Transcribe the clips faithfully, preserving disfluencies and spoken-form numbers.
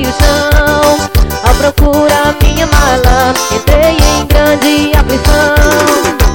o chão. Ao procurar minha mala, entrei em grande aflição.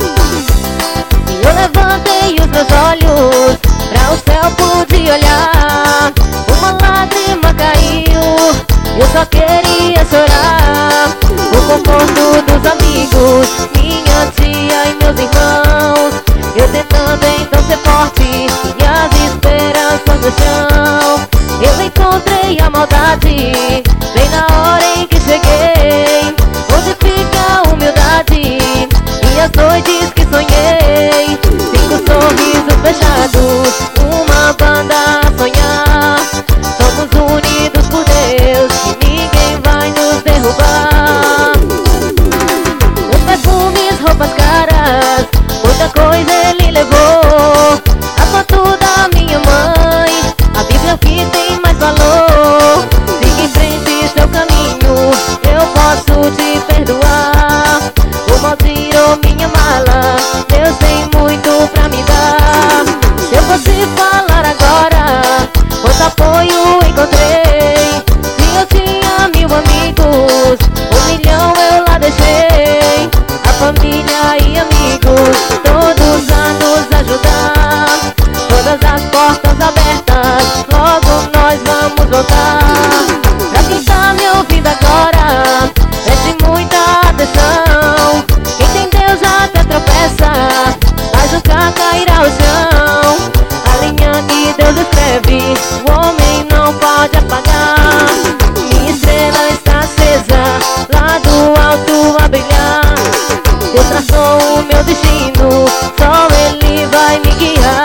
E eu levantei os meus olhos pra o céu, pude olhar. Uma lágrima caiu, eu só queria chorar. O conforto dos amigos, minha tia e meus irmãos. Eu tentando então ser forte e as esperanças no chão. Eu encontrei a maldade bem na hora em que cheguei. Onde fica a humildade e as noites que sonhei? Cinco sorrisos fechados, uma banda a sonhar. Somos unidos por Deus e ninguém vai nos derrubar. Os perfumes, roupas caras, muita coisa ele levou. A foto da minha mãe, a Bíblia que tem mais valor. Siga em frente seu caminho, eu posso te perdoar. O mal tirou minha mala, Deus tem muito pra me dar. Se eu fosse falar agora, quanto apoio encontrei. Se eu tinha mil amigos, um milhão eu lá deixei. A família e amigos, todos a nos ajudar. Todas as portas abertas, logo nós vamos voltar. Pra quem tá me ouvindo agora, preste muita atenção. Quem tem Deus até tropeça, mas nunca cairá ao chão. A linha que Deus escreve, o homem não pode apagar. Minha estrela está acesa, lá do alto a brilhar. Deus traçou o meu destino, só Ele vai me guiar.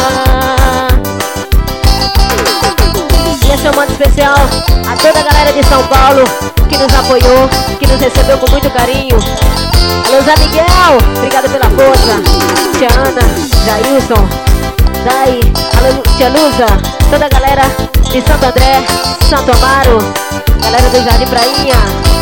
E a chamada especial a toda a galera de São Paulo que nos apoiou, que nos recebeu com muito carinho. Alô Zé Miguel, obrigado pela força. Tia Ana, Jailson, Dai, alô Tia Luza, toda a galera de Santo André, Santo Amaro, galera do Jardim Prainha.